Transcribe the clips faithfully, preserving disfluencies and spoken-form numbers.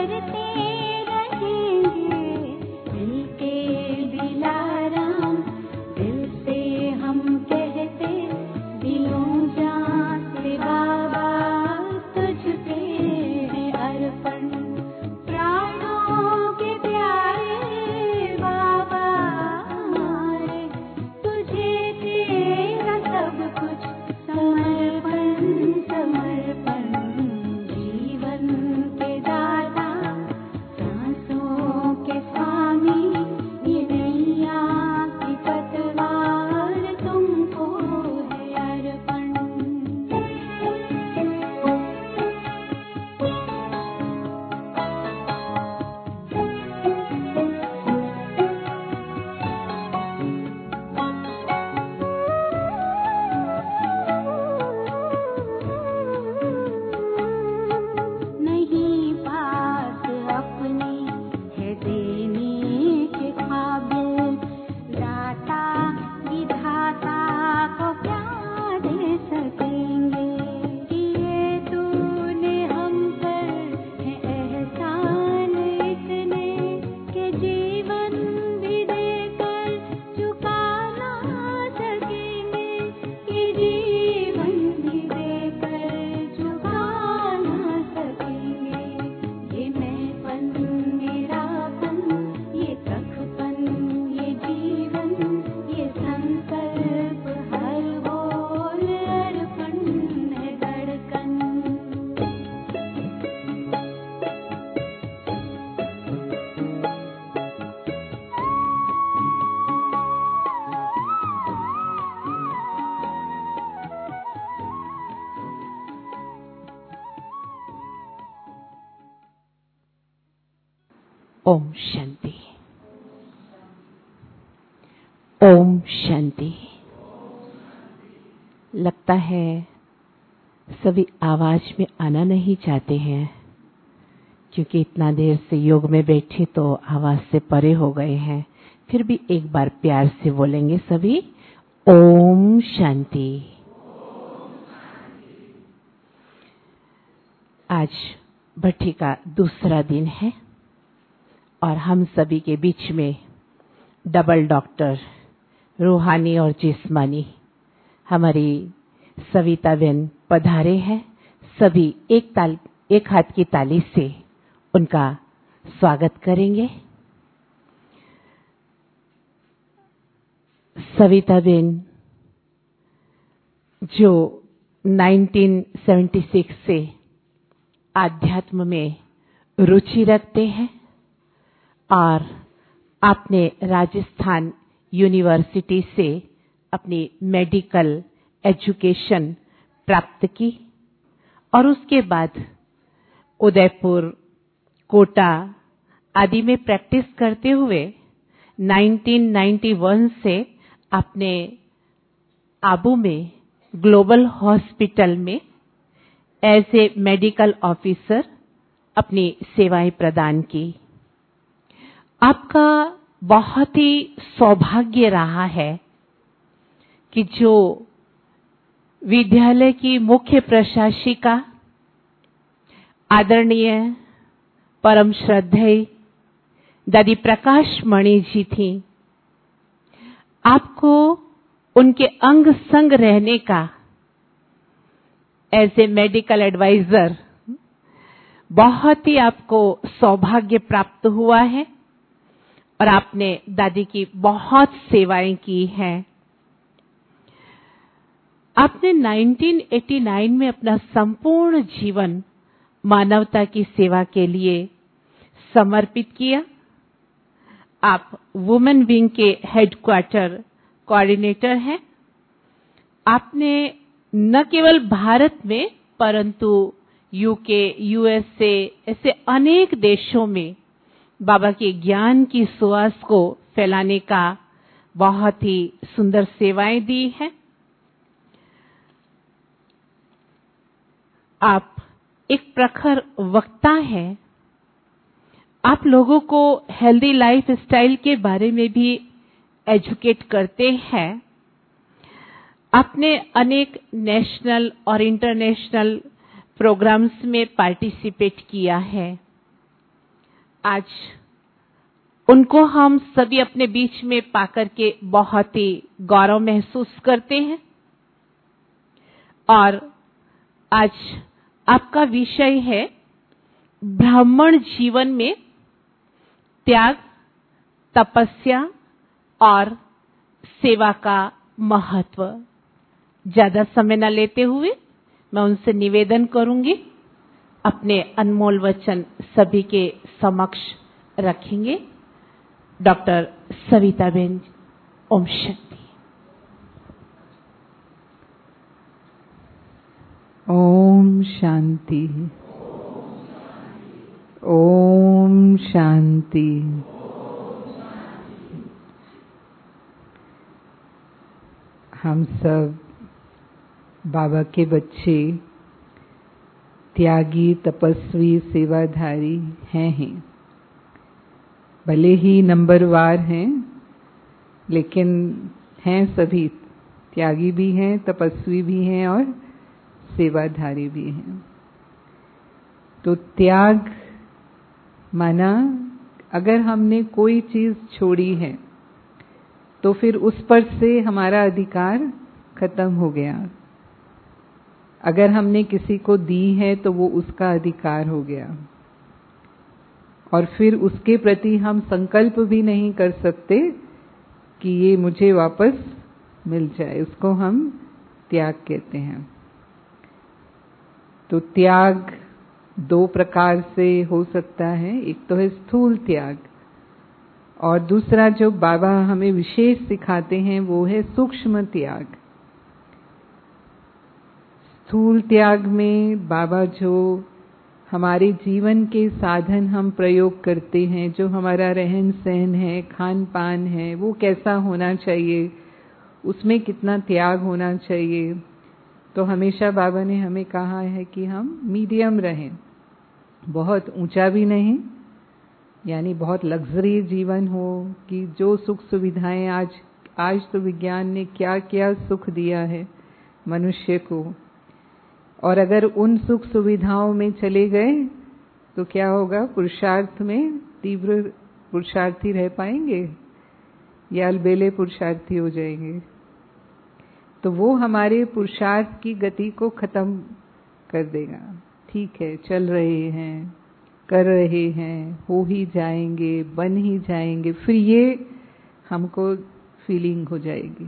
ओम शांति। ओम शांति। लगता है सभी आवाज में आना नहीं चाहते हैं, क्योंकि इतना देर से योग में बैठे तो आवाज से परे हो गए हैं। फिर भी एक बार प्यार से बोलेंगे सभी, ओम शांति। आज भट्टी का दूसरा दिन है और हम सभी के बीच में डबल डॉक्टर रूहानी और जिस्मानी हमारी सविता बहन पधारे हैं। सभी एक ताल एक हाथ की ताली से उनका स्वागत करेंगे। सविता बहन जो उन्नीस सौ छिहत्तर से आध्यात्म में रुचि रखते हैं और आपने राजस्थान यूनिवर्सिटी से अपनी मेडिकल एजुकेशन प्राप्त की और उसके बाद उदयपुर, कोटा आदि में प्रैक्टिस करते हुए उन्नीस सौ इक्यानवे से आपने आबू में ग्लोबल हॉस्पिटल में एज ए मेडिकल ऑफिसर अपनी सेवाएं प्रदान की। आपका बहुत ही सौभाग्य रहा है कि जो विद्यालय की मुख्य प्रशासिका आदरणीय परम श्रद्धेय दादी प्रकाश मणि जी थी, आपको उनके अंग संग रहने का एज ए मेडिकल एडवाइजर बहुत ही आपको सौभाग्य प्राप्त हुआ है और आपने दादी की बहुत सेवाएं की हैं। आपने उन्नीस सौ नवासी में अपना संपूर्ण जीवन मानवता की सेवा के लिए समर्पित किया। आप वुमेन विंग के हेडक्वार्टर कोऑर्डिनेटर हैं। आपने न केवल भारत में परंतु यूके, यूएसए ऐसे अनेक देशों में बाबा के ज्ञान की सुवास को फैलाने का बहुत ही सुंदर सेवाएं दी हैं। आप एक प्रखर वक्ता हैं। आप लोगों को हेल्दी लाइफ स्टाइल के बारे में भी एजुकेट करते हैं। आपने अनेक नेशनल और इंटरनेशनल प्रोग्राम्स में पार्टिसिपेट किया है। आज उनको हम सभी अपने बीच में पाकर के बहुत ही गौरव महसूस करते हैं। और आज आपका विषय है ब्राह्मण जीवन में त्याग, तपस्या और सेवा का महत्व। ज्यादा समय न लेते हुए मैं उनसे निवेदन करूंगी, अपने अनमोल वचन सभी के समक्ष रखेंगे। डॉक्टर सविताबेन, ओम शांति। ओम शांति, ओम शांति। हम सब बाबा के बच्चे, त्यागी, तपस्वी, सेवाधारी हैं ही। भले ही नंबरवार हैं, लेकिन हैं सभी, त्यागी भी हैं, तपस्वी भी हैं और सेवाधारी भी हैं। तो त्याग माना अगर हमने कोई चीज छोड़ी है तो फिर उस पर से हमारा अधिकार खत्म हो गया। अगर हमने किसी को दी है तो वो उसका अधिकार हो गया, और फिर उसके प्रति हम संकल्प भी नहीं कर सकते कि ये मुझे वापस मिल जाए। उसको हम त्याग कहते हैं। तो त्याग दो प्रकार से हो सकता है। एक तो है स्थूल त्याग, और दूसरा जो बाबा हमें विशेष सिखाते हैं वो है सूक्ष्म त्याग। स्थूल त्याग में बाबा जो हमारे जीवन के साधन हम प्रयोग करते हैं, जो हमारा रहन सहन है, खान पान है, वो कैसा होना चाहिए, उसमें कितना त्याग होना चाहिए। तो हमेशा बाबा ने हमें कहा है कि हम मीडियम रहें, बहुत ऊंचा भी नहीं, यानी बहुत लग्जरी जीवन हो कि जो सुख सुविधाएं आज आज तो विज्ञान ने क्या क्या सुख दिया है मनुष्य को, और अगर उन सुख सुविधाओं में चले गए तो क्या होगा, पुरुषार्थ में तीव्र पुरुषार्थी रह पाएंगे या अलबेले पुरुषार्थी हो जाएंगे। तो वो हमारे पुरुषार्थ की गति को खत्म कर देगा। ठीक है, चल रहे हैं, कर रहे हैं, हो ही जाएंगे, बन ही जाएंगे, फिर ये हमको फीलिंग हो जाएगी।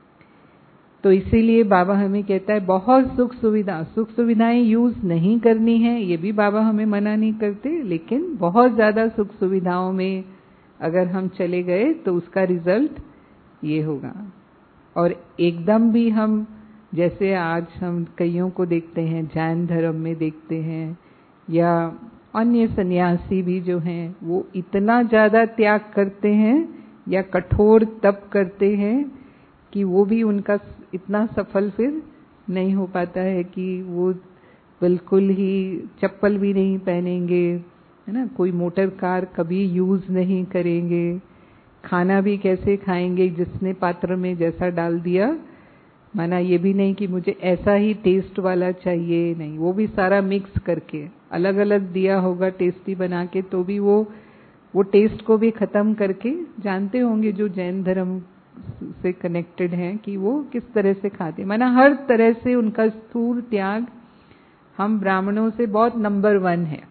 तो इसीलिए बाबा हमें कहता है बहुत सुख सुविधा सुख सुविधाएं यूज नहीं करनी है, ये भी बाबा हमें मना नहीं करते, लेकिन बहुत ज्यादा सुख सुविधाओं में अगर हम चले गए तो उसका रिजल्ट ये होगा। और एकदम भी हम, जैसे आज हम कईयों को देखते हैं, जैन धर्म में देखते हैं या अन्य सन्यासी भी जो हैं, वो इतना ज्यादा त्याग करते हैं या कठोर तप करते हैं कि वो भी उनका इतना सफल फिर नहीं हो पाता है कि वो बिल्कुल ही चप्पल भी नहीं पहनेंगे, है ना, कोई मोटर कार कभी यूज नहीं करेंगे, खाना भी कैसे खाएंगे, जिसने पात्र में जैसा डाल दिया, माना ये भी नहीं कि मुझे ऐसा ही टेस्ट वाला चाहिए, नहीं, वो भी सारा मिक्स करके अलग अलग दिया होगा टेस्टी बना के, तो भी वो वो टेस्ट को भी खत्म करके, जानते होंगे जो जैन धर्म से कनेक्टेड हैं कि वो किस तरह से खाते, माना हर तरह से उनका स्थूल त्याग हम ब्राह्मणों से बहुत नंबर वन है।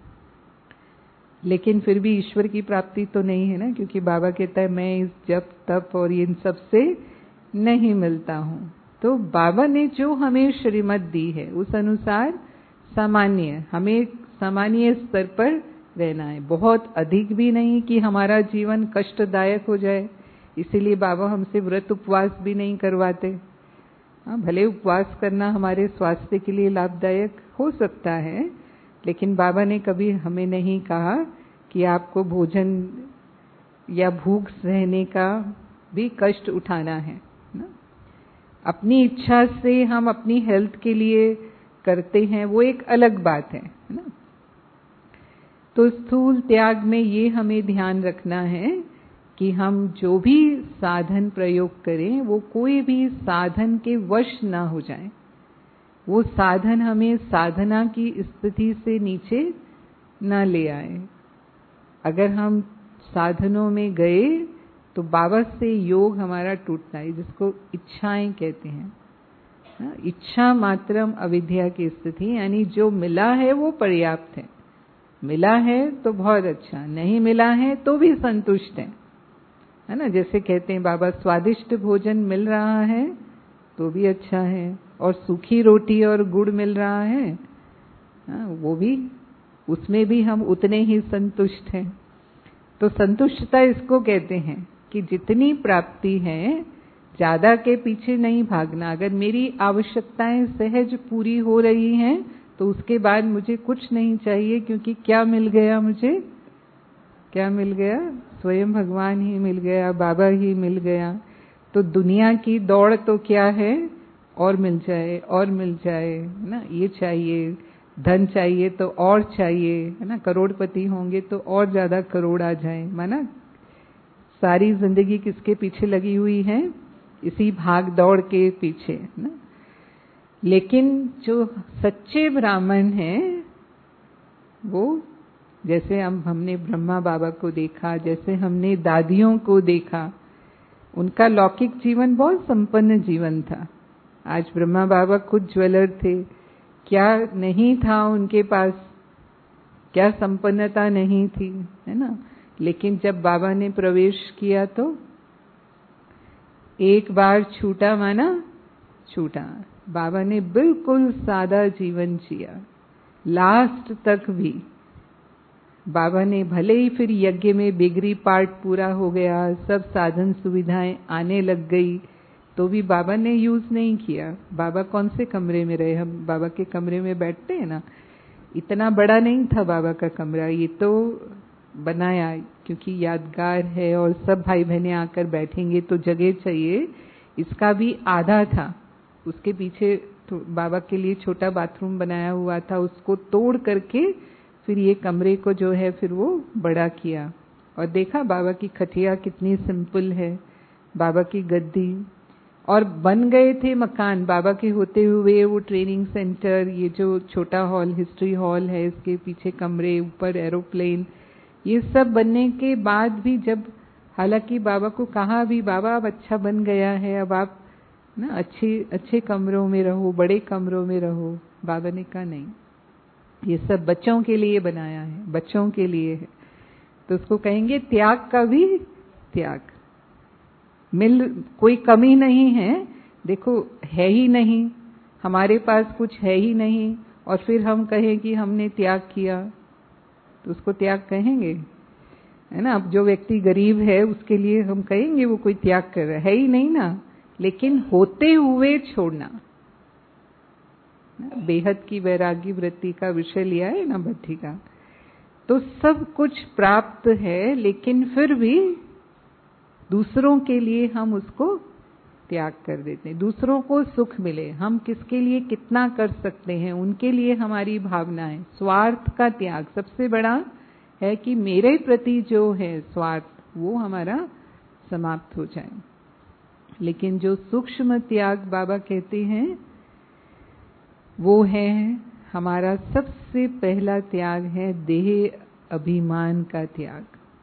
लेकिन फिर भी ईश्वर की प्राप्ति तो नहीं है ना, क्योंकि बाबा कहता है मैं इस जप तप और इन सब से नहीं मिलता हूं। तो बाबा ने जो हमें श्रीमत दी है उस अनुसार सामान्य, हमें सामान्य स्तर पर रहना है, बहुत अधिक भी नहीं कि हमारा जीवन कष्टदायक हो जाए। इसीलिए बाबा हमसे व्रत उपवास भी नहीं करवाते। हाँ, भले उपवास करना हमारे स्वास्थ्य के लिए लाभदायक हो सकता है, लेकिन बाबा ने कभी हमें नहीं कहा कि आपको भोजन या भूख सहने का भी कष्ट उठाना है ना। अपनी इच्छा से हम अपनी हेल्थ के लिए करते हैं, वो एक अलग बात है ना। तो स्थूल त्याग में ये हमें ध्यान रखना है कि हम जो भी साधन प्रयोग करें वो कोई भी साधन के वश ना हो जाए, वो साधन हमें साधना की स्थिति से नीचे ना ले आए। अगर हम साधनों में गए तो बाबा से योग हमारा टूटता है, जिसको इच्छाएं कहते हैं। इच्छा मात्रम अविद्या की स्थिति, यानी जो मिला है वो पर्याप्त है। मिला है तो बहुत अच्छा, नहीं मिला है तो भी संतुष्ट है, है ना। जैसे कहते हैं बाबा, स्वादिष्ट भोजन मिल रहा है तो भी अच्छा है, और सूखी रोटी और गुड़ मिल रहा है, हाँ, वो भी, उसमें भी हम उतने ही संतुष्ट हैं। तो संतुष्टता इसको कहते हैं कि जितनी प्राप्ति है, ज्यादा के पीछे नहीं भागना। अगर मेरी आवश्यकताएं सहज पूरी हो रही हैं तो उसके बाद मुझे कुछ नहीं चाहिए, क्योंकि क्या मिल गया मुझे? क्या मिल गया? स्वयं भगवान ही मिल गया, बाबा ही मिल गया। तो दुनिया की दौड़ तो क्या है? और मिल जाए, और मिल जाए, है ना। ये चाहिए, धन चाहिए तो और चाहिए, है ना। करोड़पति होंगे तो और ज्यादा करोड़ आ जाए, माना सारी जिंदगी किसके पीछे लगी हुई है? इसी भाग दौड़ के पीछे, है ना। लेकिन जो सच्चे ब्राह्मण हैं, वो, जैसे हम हमने ब्रह्मा बाबा को देखा, जैसे हमने दादियों को देखा, उनका लौकिक जीवन बहुत संपन्न जीवन था। आज ब्रह्मा बाबा खुद ज्वेलर थे, क्या नहीं था उनके पास? क्या संपन्नता नहीं थी, है ना। लेकिन जब बाबा ने प्रवेश किया तो एक बार छूटा माना छूटा। बाबा ने बिल्कुल सादा जीवन जिया, लास्ट तक भी। बाबा ने भले ही फिर यज्ञ में बिगरी पार्ट पूरा हो गया, सब साधन सुविधाएं आने लग गई, तो भी बाबा ने यूज नहीं किया। बाबा कौन से कमरे में रहे? हम बाबा के कमरे में बैठते हैं ना, इतना बड़ा नहीं था बाबा का कमरा, ये तो बनाया क्योंकि यादगार है और सब भाई बहनें आकर बैठेंगे तो जगह चाहिए, इसका भी आधा था। उसके पीछे तो बाबा के लिए छोटा बाथरूम बनाया हुआ था, उसको तोड़ करके फिर ये कमरे को जो है फिर वो बड़ा किया। और देखा बाबा की खटिया कितनी सिंपल है, बाबा की गद्दी, और बन गए थे मकान बाबा के होते हुए। वो ट्रेनिंग सेंटर, ये जो छोटा हॉल, हिस्ट्री हॉल है, इसके पीछे कमरे, ऊपर एरोप्लेन, ये सब बनने के बाद भी जब, हालांकि बाबा को कहा भी, बाबा अब अच्छा बन गया है, अब आप ना अच्छे अच्छे कमरों में रहो, बड़े कमरों में रहो। बाबा ने कहा नहीं, ये सब बच्चों के लिए बनाया है, बच्चों के लिए है। तो उसको कहेंगे त्याग का भी त्याग। मिल कोई कमी नहीं है, देखो है ही नहीं, हमारे पास कुछ है ही नहीं, और फिर हम कहें कि हमने त्याग किया, तो उसको त्याग कहेंगे, है ना। अब जो व्यक्ति गरीब है उसके लिए हम कहेंगे वो कोई त्याग कर रहा है, है ही नहीं ना। लेकिन होते हुए छोड़ना, बेहद की वैरागी वृत्ति का विषय लिया है ना भट्टी का। तो सब कुछ प्राप्त है, लेकिन फिर भी दूसरों के लिए हम उसको त्याग कर देते हैं। दूसरों को सुख मिले, हम किसके लिए कितना कर सकते हैं, उनके लिए हमारी भावना है। स्वार्थ का त्याग सबसे बड़ा है कि मेरे प्रति जो है स्वार्थ, वो हमारा समाप्त हो जाए। लेकिन जो सूक्ष्म त्याग बाबा कहते हैं, वो है हमारा सबसे पहला त्याग है देह अभिमान का त्याग।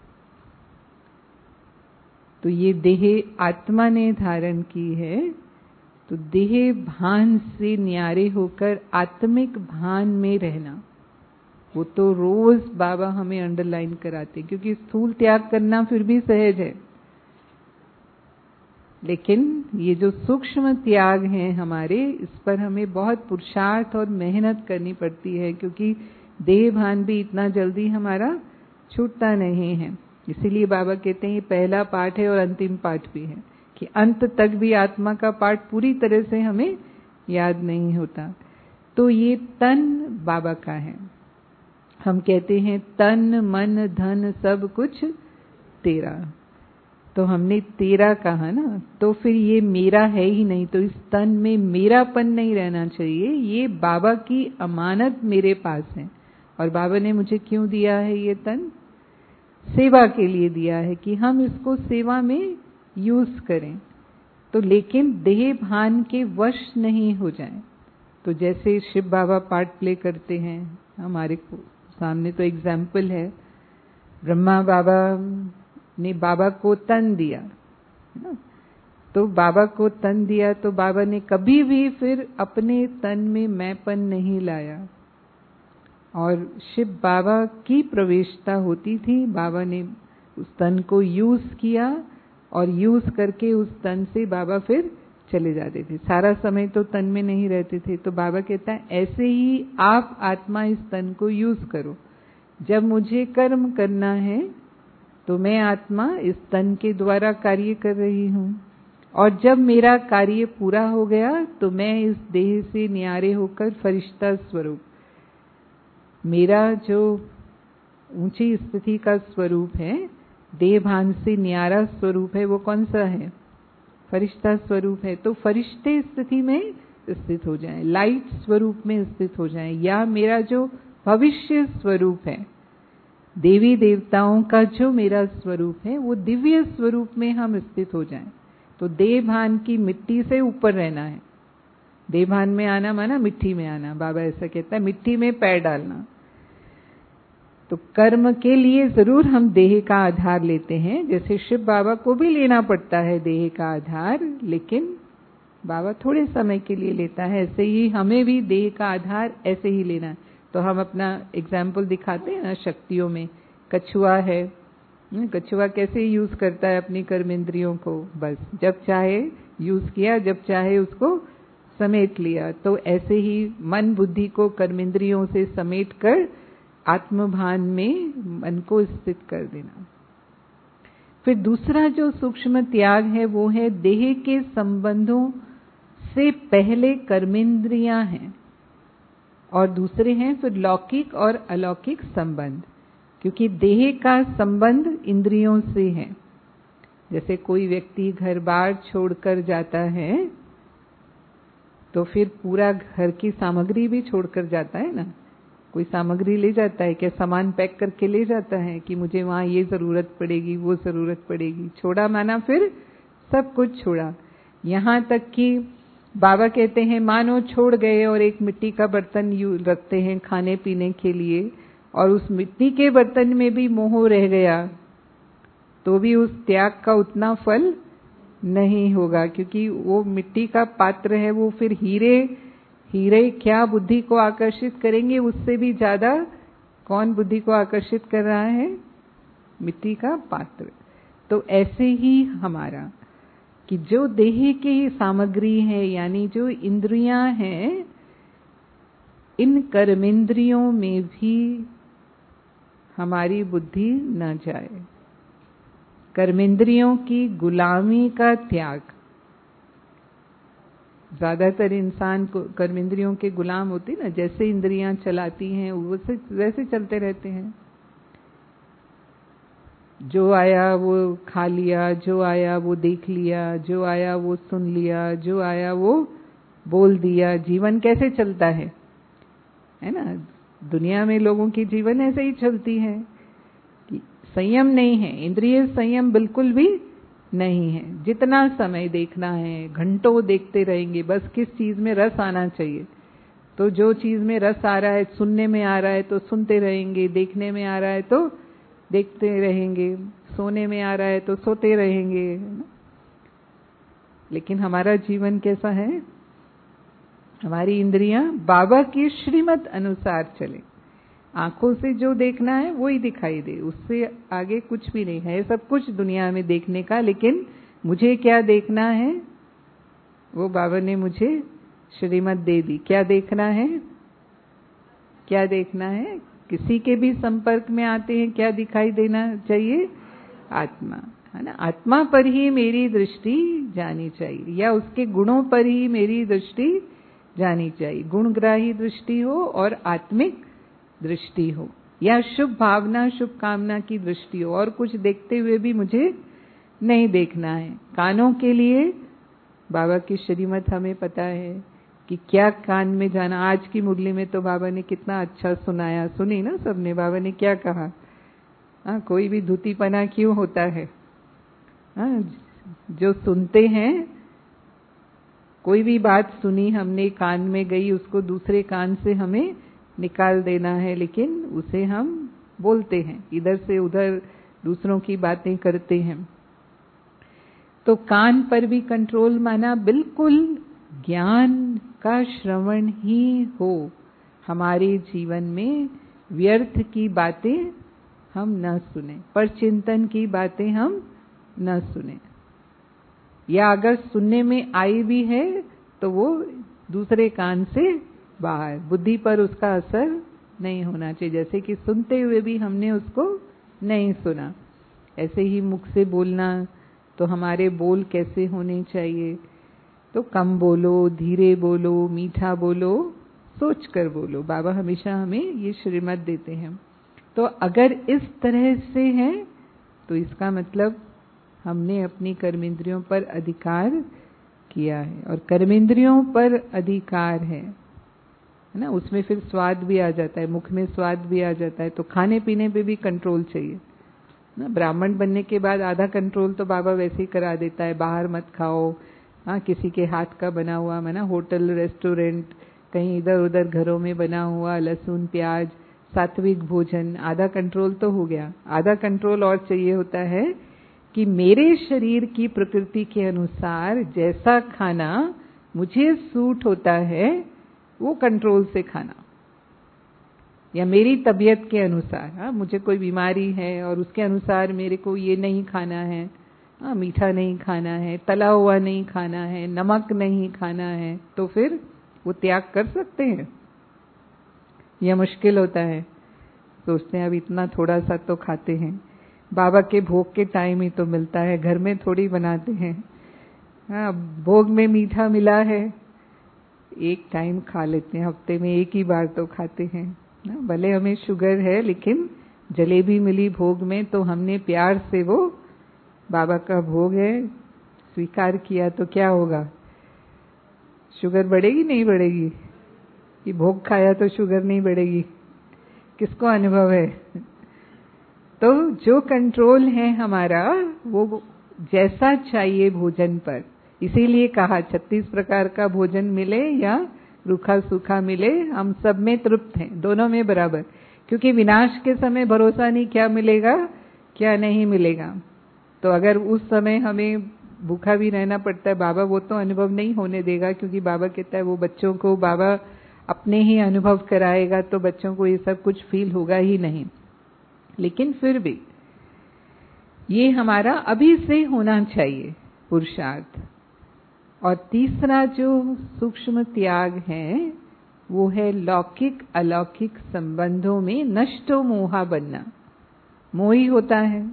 तो ये देह आत्मा ने धारण की है, तो देह भान से न्यारे होकर आत्मिक भान में रहना, वो तो रोज बाबा हमें अंडरलाइन कराते, क्योंकि स्थूल त्याग करना फिर भी सहज है, लेकिन ये जो सूक्ष्म त्याग हैं हमारे, इस पर हमें बहुत पुरुषार्थ और मेहनत करनी पड़ती है, क्योंकि देह भान भी इतना जल्दी हमारा छूटता नहीं है। इसीलिए बाबा कहते हैं ये पहला पाठ है और अंतिम पाठ भी है, कि अंत तक भी आत्मा का पाठ पूरी तरह से हमें याद नहीं होता। तो ये तन बाबा का है। हम कहते हैं तन मन धन सब कुछ तेरा, तो हमने तेरा कहा ना, तो फिर ये मेरा है ही नहीं, तो इस तन में मेरापन नहीं रहना चाहिए। ये बाबा की अमानत मेरे पास है, और बाबा ने मुझे क्यों दिया है ये तन? सेवा के लिए दिया है, कि हम इसको सेवा में यूज करें। तो लेकिन देह भान के वश नहीं हो जाए। तो जैसे शिव बाबा पार्ट प्ले करते हैं, हमारे को सामने तो एग्जाम्पल है, ब्रह्मा बाबा ने बाबा को तन दिया, है ना। तो बाबा को तन दिया तो बाबा ने कभी भी फिर अपने तन में मैंपन नहीं लाया, और शिव बाबा की प्रवेशता होती थी। बाबा ने उस तन को यूज किया और यूज करके उस तन से बाबा फिर चले जाते थे। सारा समय तो तन में नहीं रहते थे। तो बाबा कहता है ऐसे ही आप आत्मा इस तन को यूज करो। जब मुझे कर्म करना है तो मैं आत्मा इस तन के द्वारा कार्य कर रही हूँ, और जब मेरा कार्य पूरा हो गया तो मैं इस देह से न्यारे होकर फरिश्ता स्वरूप, मेरा जो ऊंची स्थिति का स्वरूप है, देह भान से न्यारा स्वरूप है, वो कौन सा है? फरिश्ता स्वरूप है। तो फरिश्ते स्थिति में स्थित हो जाएं, लाइट स्वरूप में स्थित हो जाएं, या मेरा जो भविष्य स्वरूप है, देवी देवताओं का जो मेरा स्वरूप है, वो दिव्य स्वरूप में हम स्थित हो जाएं। तो देह भान की मिट्टी से ऊपर रहना है। देह भान में आना माना मिट्टी में आना। बाबा ऐसा कहता है, मिट्टी में पैर डालना। तो कर्म के लिए जरूर हम देह का आधार लेते हैं, जैसे शिव बाबा को भी लेना पड़ता है देह का आधार, लेकिन बाबा थोड़े समय के लिए लेता है। ऐसे ही हमें भी देह का आधार ऐसे ही लेना है। तो हम अपना एग्जाम्पल दिखाते हैं ना शक्तियों में। कछुआ है, कछुआ कैसे यूज करता है अपनी कर्मेंद्रियों को? बस जब चाहे यूज किया, जब चाहे उसको समेट लिया। तो ऐसे ही मन बुद्धि को कर्मेंद्रियों से समेट कर आत्मभान में मन को स्थित कर देना। फिर दूसरा जो सूक्ष्म त्याग है वो है देह के संबंधों से पहले कर्मेंद्रियां हैं, और दूसरे हैं फिर लौकिक और अलौकिक संबंध। क्योंकि देह का संबंध इंद्रियों से है। जैसे कोई व्यक्ति घर बार छोड़कर जाता है तो फिर पूरा घर की सामग्री भी छोड़कर जाता है ना। कोई सामग्री ले जाता है क्या? सामान पैक करके ले जाता है कि मुझे वहां ये जरूरत पड़ेगी, वो जरूरत पड़ेगी। छोड़ा माना फिर सब कुछ छोड़ा। यहां तक कि बाबा कहते हैं मानो छोड़ गए और एक मिट्टी का बर्तन यू रखते हैं खाने पीने के लिए, और उस मिट्टी के बर्तन में भी मोह रह गया तो भी उस त्याग का उतना फल नहीं होगा। क्योंकि वो मिट्टी का पात्र है, वो फिर हीरे हीरे क्या बुद्धि को आकर्षित करेंगे? उससे भी ज्यादा कौन बुद्धि को आकर्षित कर रहा है? मिट्टी का पात्र। तो ऐसे ही हमारा कि जो देह की सामग्री है, यानी जो इंद्रियां हैं, इन कर्मेंद्रियों में भी हमारी बुद्धि न जाए। कर्मेंद्रियों की गुलामी का त्याग। ज्यादातर इंसान को कर्मेंद्रियों के गुलाम होते ना, जैसे इंद्रियां चलाती हैं वैसे वैसे चलते रहते हैं। जो आया वो खा लिया, जो आया वो देख लिया, जो आया वो सुन लिया, जो आया वो बोल दिया। जीवन कैसे चलता है, है ना? दुनिया में लोगों की जीवन ऐसे ही चलती है कि संयम नहीं है, इंद्रिय संयम बिल्कुल भी नहीं है। जितना समय देखना है घंटों देखते रहेंगे, बस किस चीज में रस आना चाहिए। तो जो चीज में रस आ रहा है, सुनने में आ रहा है तो सुनते रहेंगे, देखने में आ रहा है तो देखते रहेंगे, सोने में आ रहा है तो सोते रहेंगे। लेकिन हमारा जीवन कैसा है? हमारी इंद्रियां बाबा की श्रीमत अनुसार चले। आंखों से जो देखना है वो ही दिखाई दे, उससे आगे कुछ भी नहीं है। सब कुछ दुनिया में देखने का, लेकिन मुझे क्या देखना है वो बाबा ने मुझे श्रीमत दे दी। क्या देखना है? क्या देखना है? किसी के भी संपर्क में आते हैं क्या दिखाई देना चाहिए? आत्मा, है ना? आत्मा पर ही मेरी दृष्टि जानी चाहिए, या उसके गुणों पर ही मेरी दृष्टि जानी चाहिए। गुणग्राही दृष्टि हो और आत्मिक दृष्टि हो, या शुभ भावना शुभ कामना की दृष्टि हो। और कुछ देखते हुए भी मुझे नहीं देखना है। कानों के लिए बाबा की श्रीमत हमें पता है कि क्या कान में जाना। आज की मुरली में तो बाबा ने कितना अच्छा सुनाया, सुनी ना सबने? बाबा ने क्या कहा? हाँ, कोई भी धूतीपना क्यों होता है? हाँ, जो सुनते हैं, कोई भी बात सुनी हमने, कान में गई, उसको दूसरे कान से हमें निकाल देना है, लेकिन उसे हम बोलते हैं, इधर से उधर दूसरों की बातें करते हैं। तो कान पर भी कंट्रोल माना बिल्कुल ज्ञान का श्रवण ही हो, हमारे जीवन में व्यर्थ की बातें हम न सुने, पर चिंतन की बातें हम न सुने, या अगर सुनने में आई भी है तो वो दूसरे कान से बाहर, बुद्धि पर उसका असर नहीं होना चाहिए। जैसे कि सुनते हुए भी हमने उसको नहीं सुना, ऐसे ही मुख से बोलना, तो हमारे बोल कैसे होने चाहिए? तो कम बोलो, धीरे बोलो, मीठा बोलो, सोच कर बोलो। बाबा हमेशा हमें ये श्रीमत देते हैं। तो अगर इस तरह से है तो इसका मतलब हमने अपनी कर्मेंद्रियों पर अधिकार किया है, और कर्मेंद्रियों पर अधिकार है है ना, उसमें फिर स्वाद भी आ जाता है, मुख में स्वाद भी आ जाता है। तो खाने पीने पे भी कंट्रोल चाहिए ना। ब्राह्मण बनने के बाद आधा कंट्रोल तो बाबा वैसे ही करा देता है, बाहर मत खाओ, हाँ, किसी के हाथ का बना हुआ है ना, होटल रेस्टोरेंट, कहीं इधर उधर घरों में बना हुआ लहसुन प्याज, सात्विक भोजन, आधा कंट्रोल तो हो गया। आधा कंट्रोल और चाहिए होता है कि मेरे शरीर की प्रकृति के अनुसार जैसा खाना मुझे सूट होता है वो कंट्रोल से खाना, या मेरी तबीयत के अनुसार, हाँ, मुझे कोई बीमारी है और उसके अनुसार मेरे को ये नहीं खाना है, हाँ, मीठा नहीं खाना है, तला हुआ नहीं खाना है, नमक नहीं खाना है, तो फिर वो त्याग कर सकते हैं। यह मुश्किल होता है, सोचते हैं अब इतना थोड़ा सा तो खाते हैं, बाबा के भोग के टाइम ही तो मिलता है, घर में थोड़ी बनाते हैं। हाँ, भोग में मीठा मिला है, एक टाइम खा लेते हैं, हफ्ते में एक ही बार तो खाते हैं ना। भले हमें शुगर है लेकिन जलेबी मिली भोग में तो हमने प्यार से वो बाबा का भोग है स्वीकार किया, तो क्या होगा? शुगर बढ़ेगी नहीं बढ़ेगी? कि भोग खाया तो शुगर नहीं बढ़ेगी? किसको अनुभव है? तो जो कंट्रोल है हमारा वो जैसा चाहिए भोजन पर, इसीलिए कहा छत्तीस प्रकार का भोजन मिले या रूखा सूखा मिले, हम सब में तृप्त हैं, दोनों में बराबर, क्योंकि विनाश के समय भरोसा नहीं क्या मिलेगा क्या नहीं मिलेगा। तो अगर उस समय हमें भूखा भी रहना पड़ता है, बाबा वो तो अनुभव नहीं होने देगा, क्योंकि बाबा कहता है वो बच्चों को बाबा अपने ही अनुभव कराएगा, तो बच्चों को ये सब कुछ फील होगा ही नहीं। लेकिन फिर भी ये हमारा अभी से होना चाहिए पुरुषार्थ। और तीसरा जो सूक्ष्म त्याग है वो है लौकिक अलौकिक संबंधों में नष्टो मोहा बनना। मोही होता है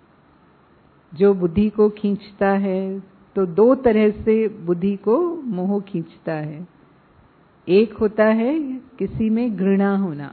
जो बुद्धि को खींचता है, तो दो तरह से बुद्धि को मोह खींचता है। एक होता है किसी में घृणा होना,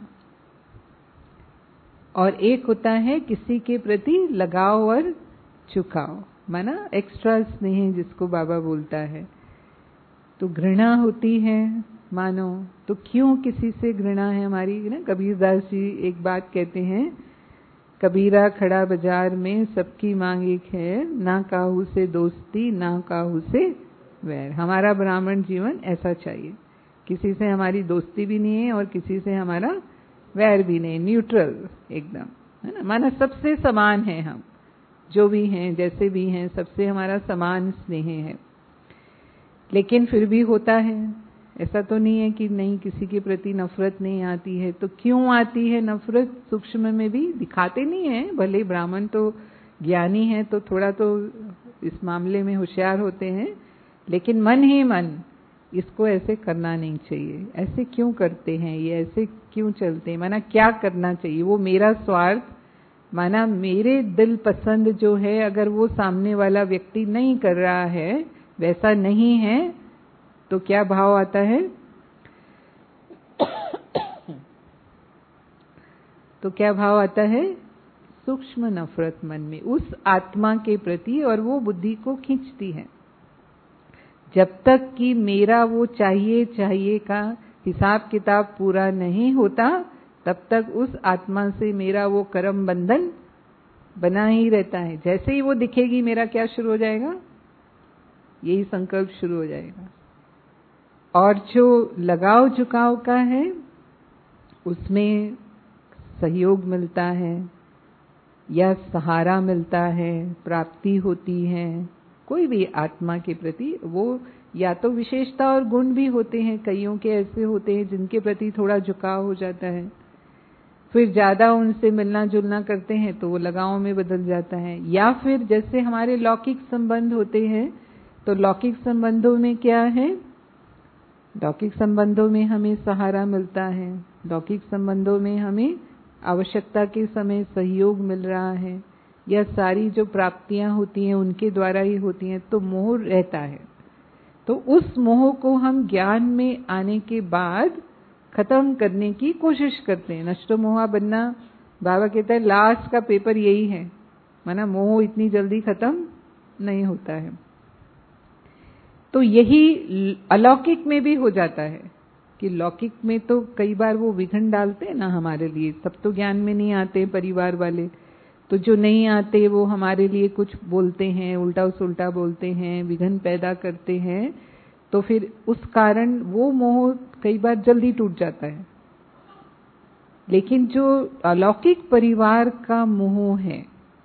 और एक होता है किसी के प्रति लगाव और झुकाव, माना एक्स्ट्रा स्नेह जिसको बाबा बोलता है। तो घृणा होती है मानो, तो क्यों किसी से घृणा है हमारी ना? कबीरदास जी एक बात कहते हैं, कबीरा खड़ा बाजार में सबकी मांग एक है, ना काहू से दोस्ती ना काहू से वैर। हमारा ब्राह्मण जीवन ऐसा चाहिए, किसी से हमारी दोस्ती भी नहीं है और किसी से हमारा वैर भी नहीं, न्यूट्रल एकदम, है ना। माना सबसे समान है, हम जो भी हैं जैसे भी हैं सबसे हमारा समान स्नेह है। लेकिन फिर भी होता है, ऐसा तो नहीं है कि नहीं किसी के प्रति नफरत नहीं आती है। तो क्यों आती है नफरत? सूक्ष्म में भी दिखाते नहीं है, भले ब्राह्मण तो ज्ञानी है तो थोड़ा तो इस मामले में होशियार होते हैं, लेकिन मन ही मन इसको ऐसे करना नहीं चाहिए। ऐसे क्यों करते हैं ये, ऐसे क्यों चलते हैं? माना क्या करना चाहिए? वो मेरा स्वार्थ, माना मेरे दिल पसंद जो है अगर वो सामने वाला व्यक्ति नहीं कर रहा है, वैसा नहीं है, तो क्या भाव आता है? तो क्या भाव आता है? सूक्ष्म नफरत मन में उस आत्मा के प्रति, और वो बुद्धि को खींचती है। जब तक कि मेरा वो चाहिए चाहिए का हिसाब किताब पूरा नहीं होता, तब तक उस आत्मा से मेरा वो कर्म बंधन बना ही रहता है। जैसे ही वो दिखेगी मेरा क्या शुरू हो जाएगा? यही संकल्प शुरू हो जाएगा। और जो लगाव झुकाव का है उसमें सहयोग मिलता है या सहारा मिलता है, प्राप्ति होती है, कोई भी आत्मा के प्रति, वो या तो विशेषता और गुण भी होते हैं, कईयों के ऐसे होते हैं जिनके प्रति थोड़ा झुकाव हो जाता है, फिर ज्यादा उनसे मिलना जुलना करते हैं तो वो लगाव में बदल जाता है। या फिर जैसे हमारे लौकिक संबंध होते हैं, तो लौकिक संबंधों में क्या है, लौकिक संबंधों में हमें सहारा मिलता है, लौकिक संबंधों में हमें आवश्यकता के समय सहयोग मिल रहा है, या सारी जो प्राप्तियां होती हैं उनके द्वारा ही होती हैं, तो मोह रहता है। तो उस मोह को हम ज्ञान में आने के बाद खत्म करने की कोशिश करते हैं। नष्टो मोहा बनना, बाबा कहता है लास्ट का पेपर यही है, माना मोह इतनी जल्दी खत्म नहीं होता है। तो यही अलौकिक में भी हो जाता है कि लौकिक में तो कई बार वो विघ्न डालते हैं ना हमारे लिए, सब तो ज्ञान में नहीं आते परिवार वाले, तो जो नहीं आते वो हमारे लिए कुछ बोलते हैं, उल्टा सुल्टा बोलते हैं, विघ्न पैदा करते हैं, तो फिर उस कारण वो मोह कई बार जल्दी टूट जाता है। लेकिन जो अलौकिक परिवार का मोह है,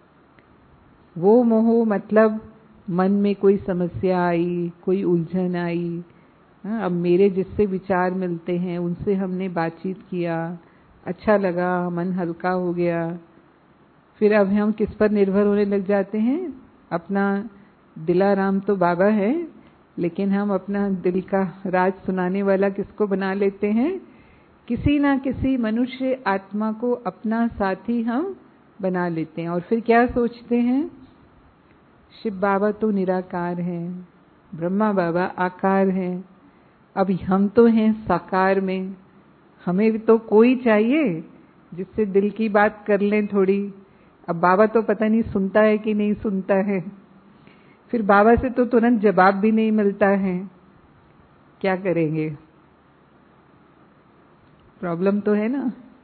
वो मोह मतलब मन में कोई समस्या आई, कोई उलझन आई, अब मेरे जिससे विचार मिलते हैं उनसे हमने बातचीत किया, अच्छा लगा, मन हल्का हो गया, फिर अब हम किस पर निर्भर होने लग जाते हैं, अपना दिलाराम तो बाबा है, लेकिन हम अपना दिल का राज सुनाने वाला किसको बना लेते हैं, किसी ना किसी मनुष्य आत्मा को अपना साथी हम बना लेते हैं। और फिर क्या सोचते हैं, शिव बाबा तो निराकार हैं, ब्रह्मा बाबा आकार हैं, अब हम तो हैं साकार में, हमें भी तो कोई चाहिए जिससे दिल की बात कर लें थोड़ी। अब बाबा तो पता नहीं सुनता है कि नहीं सुनता है, फिर बाबा से तो तुरंत जवाब भी नहीं मिलता है, क्या करेंगे, प्रॉब्लम तो है ना।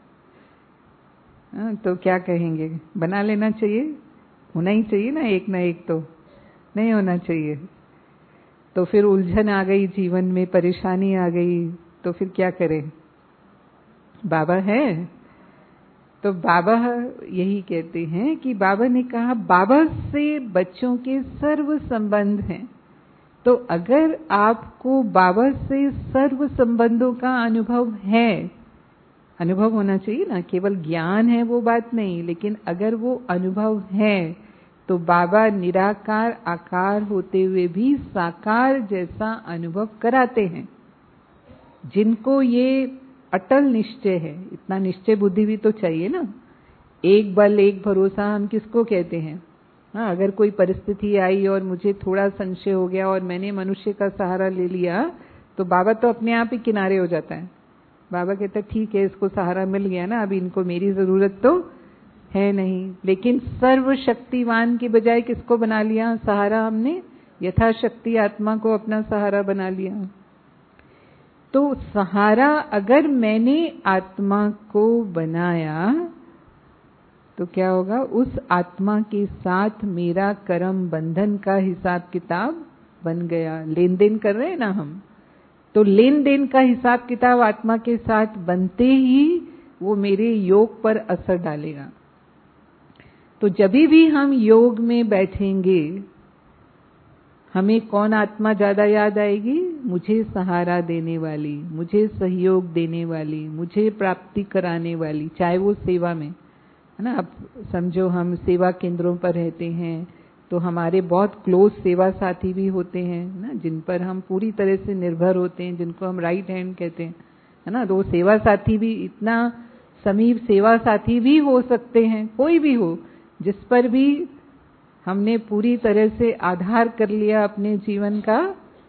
हाँ, तो क्या कहेंगे, बना लेना चाहिए, होना ही चाहिए ना, एक ना एक तो नहीं होना चाहिए। तो फिर उलझन आ गई जीवन में, परेशानी आ गई, तो फिर क्या करें, बाबा है तो बाबा यही कहते हैं कि बाबा ने कहा बाबा से बच्चों के सर्व संबंध हैं। तो अगर आपको बाबा से सर्व संबंधों का अनुभव है, अनुभव होना चाहिए ना, केवल ज्ञान है वो बात नहीं, लेकिन अगर वो अनुभव है तो बाबा निराकार आकार होते हुए भी साकार जैसा अनुभव कराते हैं। जिनको ये अटल निश्चय है, इतना निश्चय बुद्धि भी तो चाहिए ना, एक बल एक भरोसा हम किसको कहते हैं। हाँ, अगर कोई परिस्थिति आई और मुझे थोड़ा संशय हो गया और मैंने मनुष्य का सहारा ले लिया, तो बाबा तो अपने आप ही किनारे हो जाता है। बाबा कहता है ठीक है, इसको सहारा मिल गया ना, अभी इनको मेरी जरूरत तो है नहीं। लेकिन सर्वशक्तिवान की बजाय किसको बना लिया सहारा हमने, यथाशक्ति आत्मा को अपना सहारा बना लिया। तो सहारा अगर मैंने आत्मा को बनाया तो क्या होगा, उस आत्मा के साथ मेरा कर्म बंधन का हिसाब किताब बन गया। लेन देन कर रहे हैं ना हम, तो लेन देन का हिसाब किताब आत्मा के साथ बनते ही वो मेरे योग पर असर डालेगा। तो जब भी हम योग में बैठेंगे, हमें कौन आत्मा ज्यादा याद आएगी, मुझे सहारा देने वाली, मुझे सहयोग देने वाली, मुझे प्राप्ति कराने वाली, चाहे वो सेवा में है ना। अब समझो हम सेवा केंद्रों पर रहते हैं, तो हमारे बहुत क्लोज सेवा साथी भी होते हैं ना, जिन पर हम पूरी तरह से निर्भर होते हैं, जिनको हम राइट हैंड कहते हैं है ना। तो सेवा साथी भी, इतना समीप सेवा साथी भी हो सकते हैं, कोई भी हो, जिस पर भी हमने पूरी तरह से आधार कर लिया अपने जीवन का,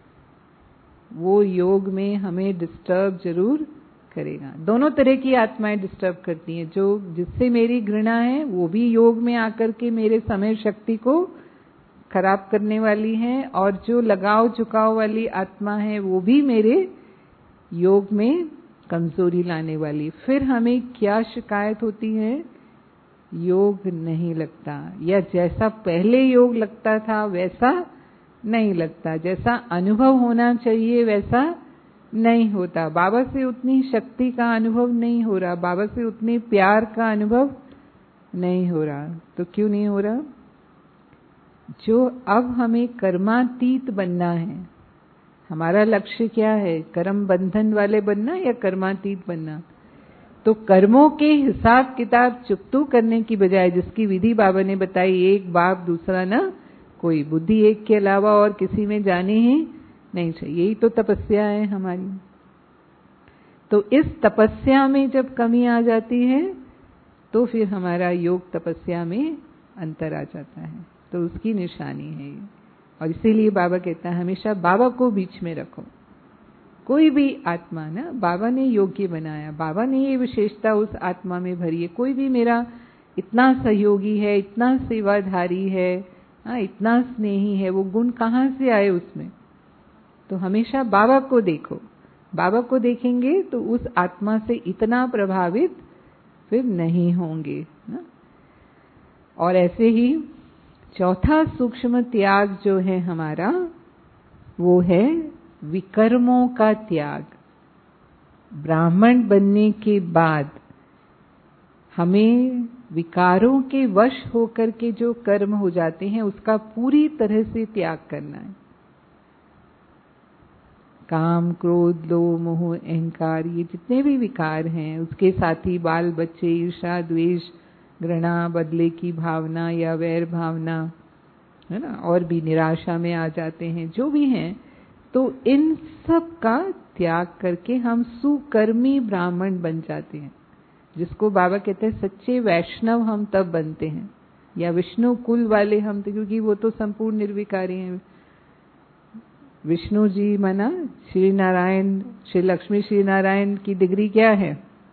वो योग में हमें डिस्टर्ब जरूर करेगा। दोनों तरह की आत्माएं डिस्टर्ब करती हैं, जो जिससे मेरी घृणा है वो भी योग में आकर के मेरे समय शक्ति को खराब करने वाली है, और जो लगाव झुकाव वाली आत्मा है वो भी मेरे योग में कमजोरी लाने वाली। फिर हमें क्या शिकायत होती है, योग नहीं लगता, या जैसा पहले योग लगता था वैसा नहीं लगता, जैसा अनुभव होना चाहिए वैसा नहीं होता। बाबा से उतनी शक्ति का अनुभव नहीं हो रहा, बाबा से उतने प्यार का अनुभव नहीं हो रहा। तो क्यों नहीं हो रहा? जो अब हमें कर्मातीत बनना है, हमारा लक्ष्य क्या है? कर्म बंधन वाले बनना या कर्मातीत बनना? तो कर्मों के हिसाब किताब चुकतू करने की बजाय, जिसकी विधि बाबा ने बताई, एक बाप दूसरा ना कोई, बुद्धि एक के अलावा और किसी में जाने ही नहीं चाहिए। यही तो तपस्या है हमारी। तो इस तपस्या में जब कमी आ जाती है तो फिर हमारा योग तपस्या में अंतर आ जाता है। तो उसकी निशानी है ये। और इसीलिए बाबा कहता है हमेशा बाबा को बीच में रखो। कोई भी आत्मा ना बाबा ने योग्य बनाया, बाबा ने ये विशेषता उस आत्मा में भरी है। कोई भी मेरा इतना सहयोगी है, इतना सेवाधारी है, हाँ, इतना स्नेही है, वो गुण कहाँ से आए उसमें? तो हमेशा बाबा को देखो। बाबा को देखेंगे तो उस आत्मा से इतना प्रभावित फिर नहीं होंगे ना। और ऐसे ही चौथा सूक्ष्म त्याग जो है हमारा, वो है विकर्मों का त्याग। ब्राह्मण बनने के बाद हमें विकारों के वश होकर के जो कर्म हो जाते हैं उसका पूरी तरह से त्याग करना है। काम, क्रोध, लोभ, मोह, अहंकार, ये जितने भी विकार हैं, उसके साथी बाल बच्चे, ईर्ष्या, द्वेष, घृणा, बदले की भावना या वैर भावना, है ना, और भी निराशा में आ जाते हैं, जो भी हैं, तो इन सब का त्याग करके हम सुकर्मी ब्राह्मण बन जाते हैं, जिसको बाबा कहते हैं सच्चे वैष्णव हम तब बनते हैं, या विष्णु कुल वाले हम, तो क्योंकि वो तो संपूर्ण निर्विकारी हैं। विष्णु जी माना श्री नारायण, श्री लक्ष्मी श्री नारायण की डिग्री क्या है?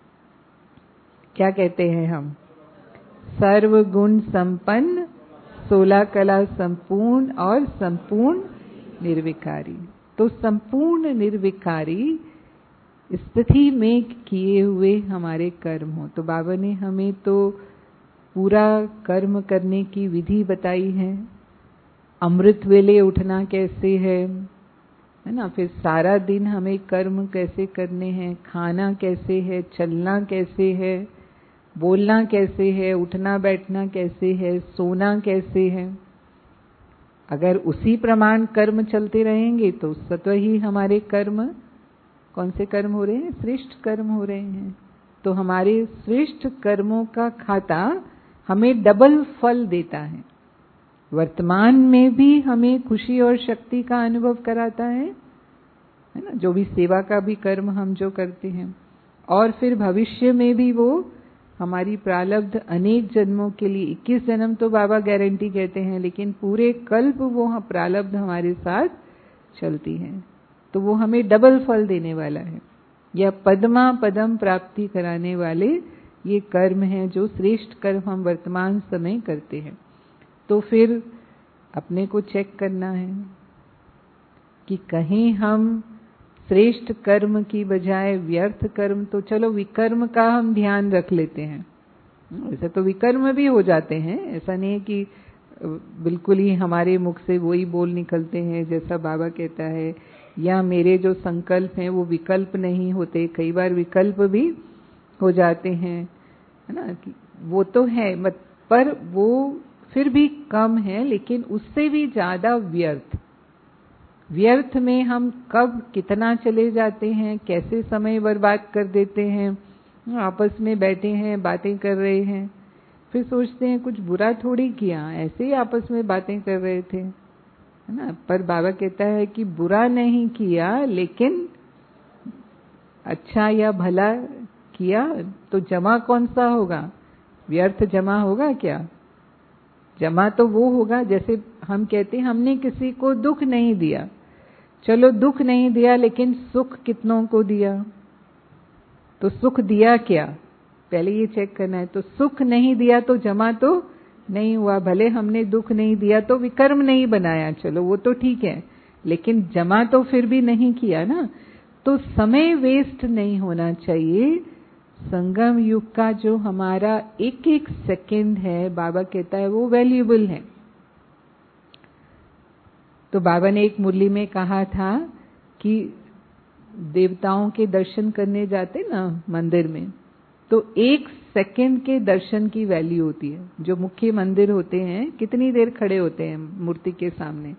क्या कहते हैं हम? सर्व गुण संपन्न, सोलह कला संपूर्ण और संपूर्ण निर्विकारी। तो संपूर्ण निर्विकारी स्थिति में किए हुए हमारे कर्म हो। तो बाबा ने हमें तो पूरा कर्म करने की विधि बताई है। अमृत वेले उठना कैसे है, है ना, फिर सारा दिन हमें कर्म कैसे करने हैं, खाना कैसे है, चलना कैसे है, बोलना कैसे है, उठना बैठना कैसे है, सोना कैसे है। अगर उसी प्रमाण कर्म चलते रहेंगे तो स्वतः ही हमारे कर्म, कौन से कर्म हो रहे हैं? श्रेष्ठ कर्म हो रहे हैं। तो हमारे श्रेष्ठ कर्मों का खाता हमें डबल फल देता है। वर्तमान में भी हमें खुशी और शक्ति का अनुभव कराता है, है ना, जो भी सेवा का भी कर्म हम जो करते हैं, और फिर भविष्य में भी वो हमारी प्रारब्ध अनेक जन्मों के लिए, इक्कीस जन्म तो बाबा गारंटी कहते हैं, लेकिन पूरे कल्प वो प्रारब्ध हमारे साथ चलती है, तो वो हमें डबल फल देने वाला है। या पद्मा पदम प्राप्ति कराने वाले ये कर्म हैं, जो श्रेष्ठ कर्म हम वर्तमान समय करते हैं। तो फिर अपने को चेक करना है कि कहीं हम श्रेष्ठ कर्म की बजाय व्यर्थ कर्म, तो चलो विकर्म का हम ध्यान रख लेते हैं। वैसे तो विकर्म भी हो जाते हैं, ऐसा नहीं है कि बिल्कुल ही हमारे मुख से वही बोल निकलते हैं जैसा बाबा कहता है, या मेरे जो संकल्प हैं वो विकल्प नहीं होते, कई बार विकल्प भी हो जाते हैं, है ना, वो तो है मत, पर वो फिर भी कम है, लेकिन उससे भी ज्यादा व्यर्थ। व्यर्थ में हम कब कितना चले जाते हैं, कैसे समय बर्बाद कर देते हैं। आपस में बैठे हैं, बातें कर रहे हैं, फिर सोचते हैं कुछ बुरा थोड़ी किया, ऐसे ही आपस में बातें कर रहे थे, है ना। पर बाबा कहता है कि बुरा नहीं किया, लेकिन अच्छा या भला किया, तो जमा कौन सा होगा? व्यर्थ जमा होगा क्या? जमा तो वो होगा, जैसे हम कहते हैं हमने किसी को दुख नहीं दिया, चलो दुख नहीं दिया, लेकिन सुख कितनों को दिया? तो सुख दिया क्या, पहले ये चेक करना है। तो सुख नहीं दिया तो जमा तो नहीं हुआ। भले हमने दुख नहीं दिया तो विकर्म नहीं बनाया, चलो वो तो ठीक है, लेकिन जमा तो फिर भी नहीं किया ना। तो समय वेस्ट नहीं होना चाहिए। संगम युग का जो हमारा एक एक सेकंड है, बाबा कहता है वो वैल्यूएबल है। तो बाबा ने एक मुरली में कहा था कि देवताओं के दर्शन करने जाते ना मंदिर में, तो एक सेकंड के दर्शन की वैल्यू होती है। जो मुख्य मंदिर होते हैं कितनी देर खड़े होते हैं मूर्ति के सामने,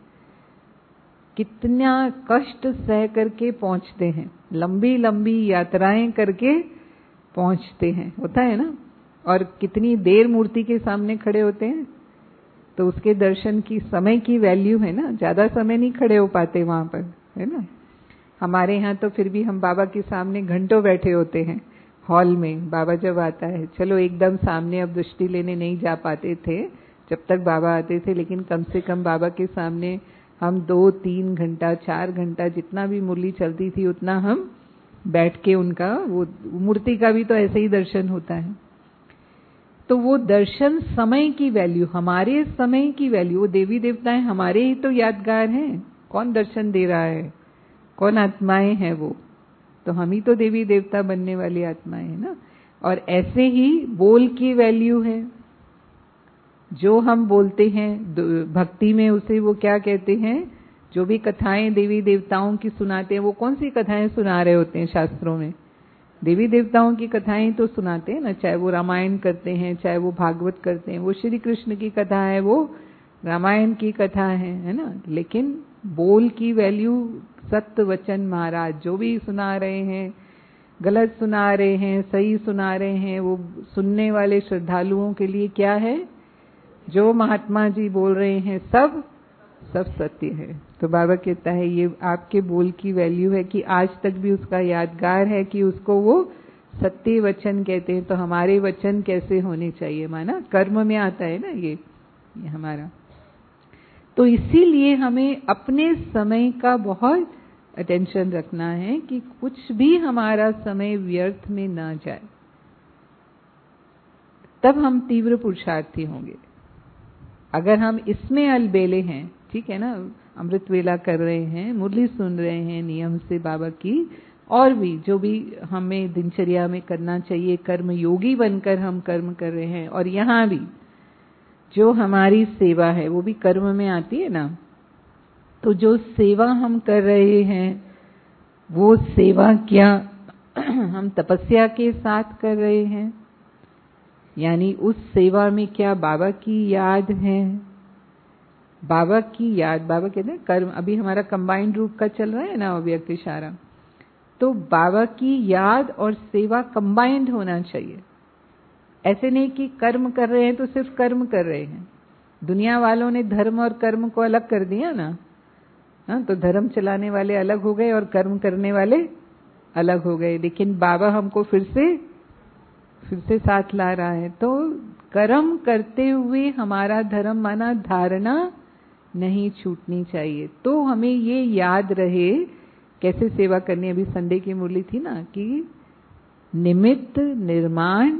कितना कष्ट सह करके पहुंचते हैं, लंबी लंबी यात्राएं करके पहुंचते हैं, होता है ना। और कितनी देर मूर्ति के सामने खड़े होते हैं, तो उसके दर्शन की समय की वैल्यू है ना। ज्यादा समय नहीं खड़े हो पाते वहां पर, है ना। हमारे यहाँ तो फिर भी हम बाबा के सामने घंटों बैठे होते हैं हॉल में। बाबा जब आता है, चलो एकदम सामने अब दृष्टि लेने नहीं जा पाते थे जब तक बाबा आते थे, लेकिन कम से कम बाबा के सामने हम दो तीन घंटा चार घंटा जितना भी मुरली चलती थी उतना हम बैठ के उनका, वो मूर्ति का भी तो ऐसे ही दर्शन होता है। तो वो दर्शन समय की वैल्यू, हमारे समय की वैल्यू, वो देवी देवताएं हमारे ही तो यादगार हैं। कौन दर्शन दे रहा है, कौन आत्माएं हैं वो, तो हम ही तो देवी देवता बनने वाली आत्माएं हैं ना। और ऐसे ही बोल की वैल्यू है, जो हम बोलते हैं भक्ति में उसे वो क्या कहते हैं, जो भी कथाएं देवी देवताओं की सुनाते हैं, वो कौन सी कथाएं सुना रहे होते हैं शास्त्रों में, देवी देवताओं की कथाएं तो सुनाते हैं ना। चाहे वो रामायण करते हैं, चाहे वो भागवत करते हैं, वो श्री कृष्ण की कथा है, वो रामायण की कथा है, है ना। लेकिन बोल की वैल्यू, सत्य वचन महाराज जो भी सुना रहे हैं, गलत सुना रहे हैं, सही सुना रहे हैं, वो सुनने वाले श्रद्धालुओं के लिए क्या है, जो महात्मा जी बोल रहे हैं सब सब सत्य है। तो बाबा कहता है ये आपके बोल की वैल्यू है कि आज तक भी उसका यादगार है कि उसको वो सत्य वचन कहते हैं। तो हमारे वचन कैसे होने चाहिए, माना कर्म में आता है ना ये, ये हमारा। तो इसीलिए हमें अपने समय का बहुत अटेंशन रखना है कि कुछ भी हमारा समय व्यर्थ में ना जाए, तब हम तीव्र पुरुषार्थी होंगे। अगर हम इसमें अलबेले हैं, ठीक है ना, अमृत वेला कर रहे हैं, मुरली सुन रहे हैं नियम से बाबा की, और भी जो भी हमें दिनचर्या में करना चाहिए, कर्म योगी बनकर हम कर्म कर रहे हैं, और यहाँ भी जो हमारी सेवा है वो भी कर्म में आती है ना। तो जो सेवा हम कर रहे हैं वो सेवा क्या हम तपस्या के साथ कर रहे हैं, यानी उस सेवा में क्या बाबा की याद है, बाबा की याद, बाबा कहते हैं कर्म, अभी हमारा कंबाइंड रूप का चल रहा है ना अव्यक्त इशारा, तो बाबा की याद और सेवा कंबाइंड होना चाहिए। ऐसे नहीं कि कर्म कर रहे हैं तो सिर्फ कर्म कर रहे हैं। दुनिया वालों ने धर्म और कर्म को अलग कर दिया ना, हाँ, तो धर्म चलाने वाले अलग हो गए और कर्म करने वाले अलग हो गए। लेकिन बाबा हमको फिर से फिर से साथ ला रहा है। तो कर्म करते हुए हमारा धर्म माना धारणा नहीं छूटनी चाहिए। तो हमें ये याद रहे कैसे सेवा करनी। अभी संडे की मुरली थी ना कि निमित्त, निर्माण,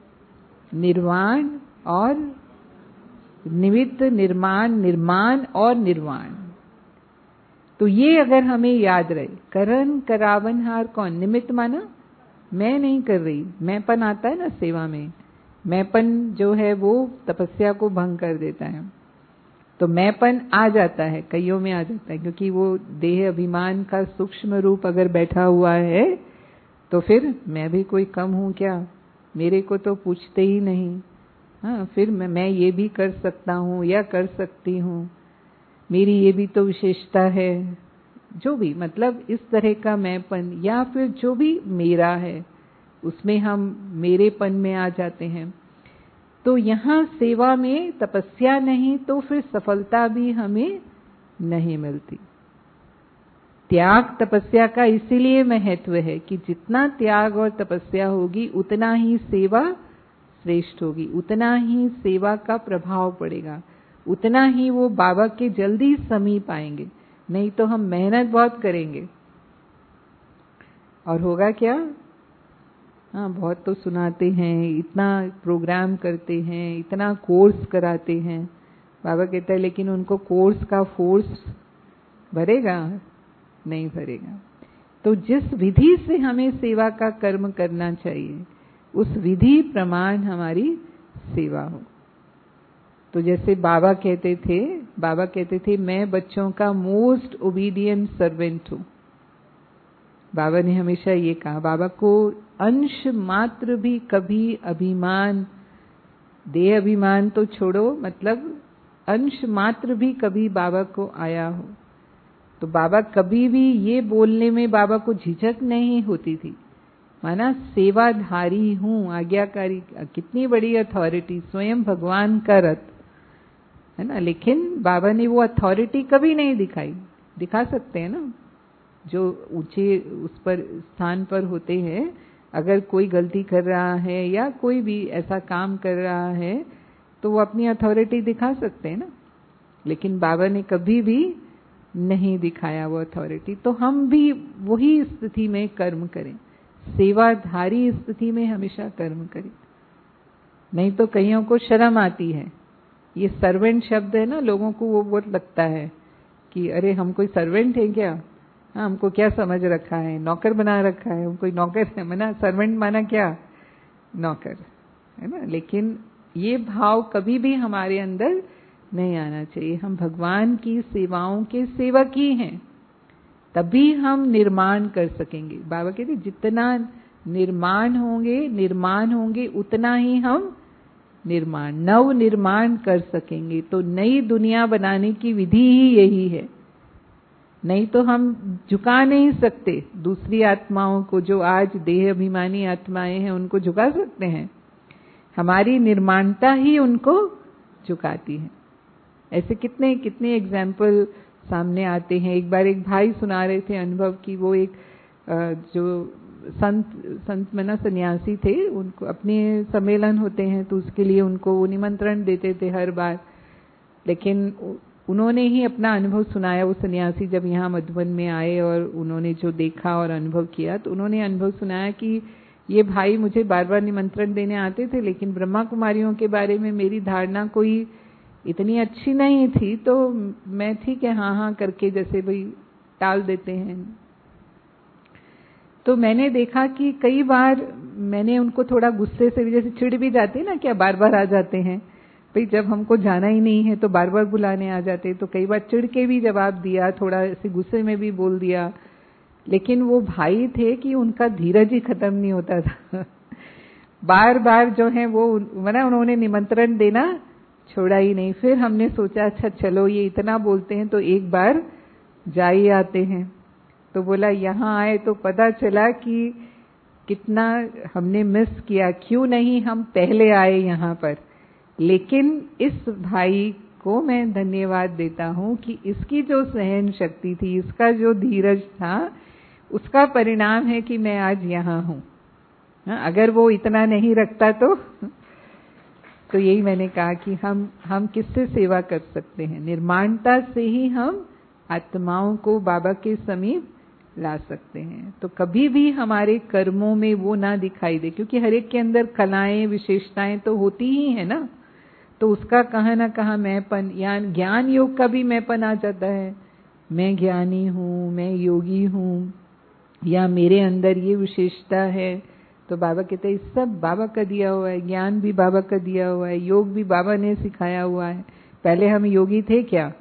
निर्वाण और निमित्त, निर्माण, निर्माण और निर्वाण। तो ये अगर हमें याद रहे, करन करावनहार कौन, निमित्त माना मैं नहीं कर रही, मैंपन आता है ना सेवा में, मैंपन जो है वो तपस्या को भंग कर देता है। तो मैंपन आ जाता है, कईयों में आ जाता है, क्योंकि वो देह अभिमान का सूक्ष्म रूप अगर बैठा हुआ है तो फिर मैं भी कोई कम हूं क्या, मेरे को तो पूछते ही नहीं, हाँ, फिर मैं, मैं ये भी कर सकता हूँ या कर सकती हूँ, मेरी ये भी तो विशेषता है, जो भी मतलब इस तरह का मैंपन, या फिर जो भी मेरा है उसमें हम मेरेपन में आ जाते हैं। तो यहाँ सेवा में तपस्या नहीं तो फिर सफलता भी हमें नहीं मिलती। त्याग तपस्या का इसीलिए महत्व है कि जितना त्याग और तपस्या होगी उतना ही सेवा श्रेष्ठ होगी, उतना ही सेवा का प्रभाव पड़ेगा, उतना ही वो बाबा के जल्दी समीप आएंगे। नहीं तो हम मेहनत बहुत करेंगे और होगा क्या, हाँ, बहुत तो सुनाते हैं, इतना प्रोग्राम करते हैं, इतना कोर्स कराते हैं, बाबा कहता है लेकिन उनको कोर्स का फोर्स भरेगा नहीं भरेगा। तो जिस विधि से हमें सेवा का कर्म करना चाहिए उस विधि प्रमाण हमारी सेवा हो। तो जैसे बाबा कहते थे, बाबा कहते थे मैं बच्चों का मोस्ट ओबीडिएंट सर्वेंट हूं, बाबा ने हमेशा ये कहा, बाबा को अंश मात्र भी कभी अभिमान, देह अभिमान तो छोड़ो, मतलब अंश मात्र भी कभी बाबा को आया हो तो बाबा कभी भी ये बोलने में बाबा को झिझक नहीं होती थी, माना सेवाधारी हूं, आज्ञाकारी, कितनी बड़ी अथॉरिटी, स्वयं भगवान का रथ है ना, लेकिन बाबा ने वो अथॉरिटी कभी नहीं दिखाई। दिखा सकते हैं ना, जो ऊंचे उस पर स्थान पर होते हैं, अगर कोई गलती कर रहा है या कोई भी ऐसा काम कर रहा है तो वो अपनी अथॉरिटी दिखा सकते हैं ना, लेकिन बाबा ने कभी भी नहीं दिखाया वो अथॉरिटी। तो हम भी वही स्थिति में कर्म करें, सेवाधारी स्थिति में हमेशा कर्म करें, नहीं तो कईयों को शर्म आती है। ये सर्वेंट शब्द है ना, लोगों को वो बहुत लगता है कि अरे हम कोई सर्वेंट है क्या, हाँ हमको क्या समझ रखा है, नौकर बना रखा है, हम कोई नौकर है, माना सर्वेंट माना क्या, नौकर है ना। लेकिन ये भाव कभी भी हमारे अंदर नहीं आना चाहिए। हम भगवान की सेवाओं के सेवक ही हैं, तभी हम निर्माण कर सकेंगे। बाबा कहते जितना निर्माण होंगे निर्माण होंगे उतना ही हम निर्माण नव निर्माण कर सकेंगे। तो नई दुनिया बनाने की विधि ही यही है, नहीं तो हम झुका नहीं सकते दूसरी आत्माओं को, जो आज देह अभिमानी आत्माएं हैं उनको झुका सकते हैं, हमारी निर्माणता ही उनको झुकाती है। ऐसे कितने कितने एग्जाम्पल सामने आते हैं। एक बार एक भाई सुना रहे थे अनुभव की, वो एक जो संत संत मना सन्यासी थे, उनको अपने सम्मेलन होते हैं तो उसके लिए उनको वो निमंत्रण देते थे हर बार, लेकिन उन्होंने ही अपना अनुभव सुनाया। वो सन्यासी जब यहाँ मधुबन में आए और उन्होंने जो देखा और अनुभव किया, तो उन्होंने अनुभव सुनाया कि ये भाई मुझे बार बार निमंत्रण देने आते थे, लेकिन ब्रह्मा कुमारियों के बारे में मेरी धारणा कोई इतनी अच्छी नहीं थी, तो मैं ठीक है हाँ हाँ करके जैसे भाई टाल देते हैं। तो मैंने देखा कि कई बार मैंने उनको थोड़ा गुस्से से भी, जैसे चिढ़ भी जाते हैं ना, क्या बार बार आ जाते हैं भाई, जब हमको जाना ही नहीं है तो बार बार बुलाने आ जाते, तो कई बार चिढ़ के भी जवाब दिया, थोड़ा ऐसे गुस्से में भी बोल दिया। लेकिन वो भाई थे कि उनका धीरज ही खत्म नहीं होता था बार बार जो है वो माना उन्होंने निमंत्रण देना छोड़ा ही नहीं। फिर हमने सोचा अच्छा चलो ये इतना बोलते हैं तो एक बार जा ही आते हैं। तो बोला यहाँ आए तो पता चला कि कितना हमने मिस किया, क्यों नहीं हम पहले आए यहाँ पर। लेकिन इस भाई को मैं धन्यवाद देता हूँ कि इसकी जो सहन शक्ति थी, इसका जो धीरज था, उसका परिणाम है कि मैं आज यहाँ हूँ। अगर वो इतना नहीं रखता तो तो यही मैंने कहा कि हम हम किससे सेवा कर सकते हैं, निर्माणता से ही हम आत्माओं को बाबा के समीप ला सकते हैं। तो कभी भी हमारे कर्मों में वो ना दिखाई दे, क्योंकि हर एक के अंदर कलाएं विशेषताएं तो होती ही है ना, तो उसका कहाँ ना कहाँ मैंपन, या ज्ञान योग का भी मैंपन आ जाता है, मैं ज्ञानी हूँ, मैं योगी हूँ, या मेरे अंदर ये विशेषता है। तो बाबा कहते हैं सब बाबा का दिया हुआ है, ज्ञान भी बाबा का दिया हुआ है, योग भी बाबा ने सिखाया हुआ है। पहले हम योगी थे क्या,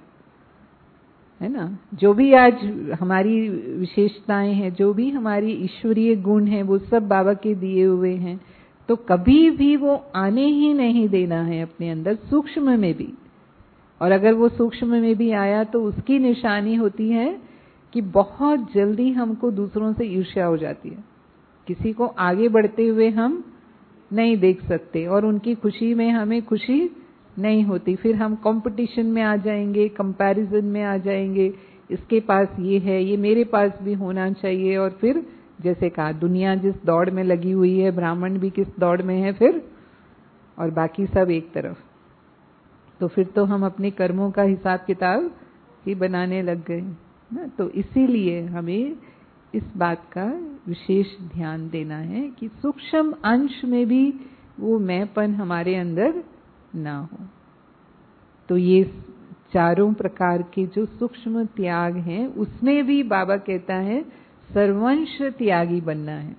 है ना। जो भी आज हमारी विशेषताएं हैं, जो भी हमारी ईश्वरीय गुण हैं, वो सब बाबा के दिए हुए हैं। तो कभी भी वो आने ही नहीं देना है अपने अंदर, सूक्ष्म में भी। और अगर वो सूक्ष्म में भी आया तो उसकी निशानी होती है कि बहुत जल्दी हमको दूसरों से ईर्ष्या हो जाती है, किसी को आगे बढ़ते हुए हम नहीं देख सकते और उनकी खुशी में हमें खुशी नहीं होती। फिर हम कंपटीशन में आ जाएंगे, कंपैरिजन में आ जाएंगे, इसके पास ये है, ये मेरे पास भी होना चाहिए। और फिर जैसे कहा, दुनिया जिस दौड़ में लगी हुई है, ब्राह्मण भी किस दौड़ में है फिर, और बाकी सब एक तरफ। तो फिर तो हम अपने कर्मों का हिसाब किताब ही बनाने लग गए ना। तो इसीलिए हमें इस बात का विशेष ध्यान देना है कि सूक्ष्म अंश में भी वो मैंपन हमारे अंदर ना हो। तो ये चारों प्रकार के जो सूक्ष्म त्याग हैं, उसमें भी बाबा कहता है सर्वंश त्यागी बनना है।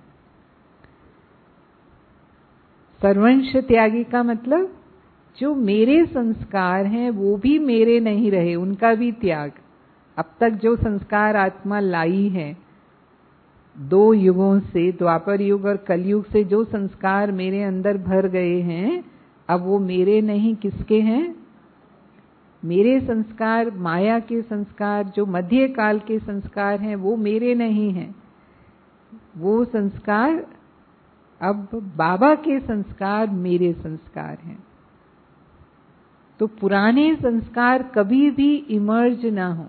सर्वंश त्यागी का मतलब जो मेरे संस्कार हैं वो भी मेरे नहीं रहे, उनका भी त्याग। अब तक जो संस्कार आत्मा लाई है दो युगों से, द्वापर युग और कलयुग से जो संस्कार मेरे अंदर भर गए हैं, अब वो मेरे नहीं, किसके हैं? मेरे संस्कार, माया के संस्कार, जो मध्य काल के संस्कार हैं, वो मेरे नहीं हैं। वो संस्कार अब बाबा के संस्कार मेरे संस्कार हैं। तो पुराने संस्कार कभी भी इमर्ज ना हो,